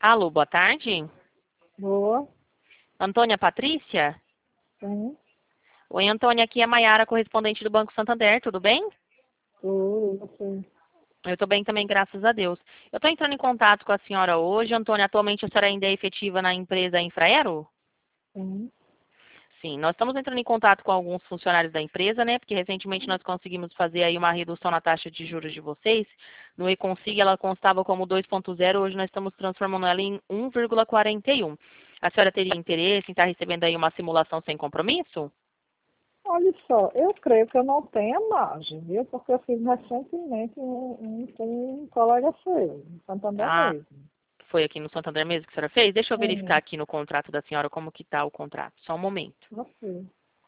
Alô, boa tarde. Boa. Antônia Patrícia? Sim. Oi, Antônia, aqui é a Maiara, correspondente do Banco Santander, tudo bem? Tudo, você. Eu estou bem também, graças a Deus. Eu estou entrando em contato com a senhora hoje. Antônia, atualmente a senhora ainda é efetiva na empresa Infraero? Sim. Sim, nós estamos entrando em contato com alguns funcionários da empresa, né? Porque recentemente nós conseguimos fazer aí uma redução na taxa de juros de vocês. No E-Consig ela constava como 2,0, hoje nós estamos transformando ela em 1,41. A senhora teria interesse em estar recebendo aí uma simulação sem compromisso? Olha só, eu creio que eu não tenho margem, viu? Porque eu fiz recentemente com um colega seu, em Santander Ah, mesmo. foi aqui no Santander mesmo que a senhora fez? Deixa eu verificar Sim, aqui no contrato da senhora como que está o contrato. Só um momento. você.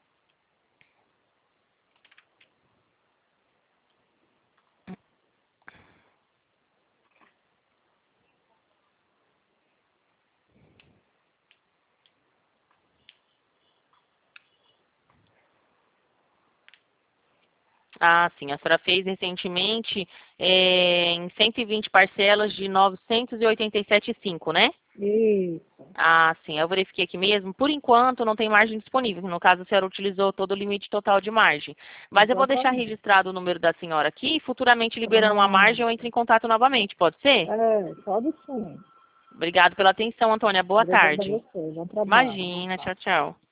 Ah, sim, a senhora fez recentemente em 120 parcelas de 987,5, né? Isso. Ah, sim, eu verifiquei aqui mesmo. Por enquanto, não tem margem disponível. No caso, a senhora utilizou todo o limite total de margem. Mas eu vou deixar Exatamente. registrado o número da senhora aqui e futuramente, liberando uma margem, eu Pronto. entro em contato novamente. Pode ser? Pode sim. Obrigado pela atenção, Antônia. Boa Obrigada a tarde. você. Bom trabalho. Boa Imagina, tchau, tarde. tchau.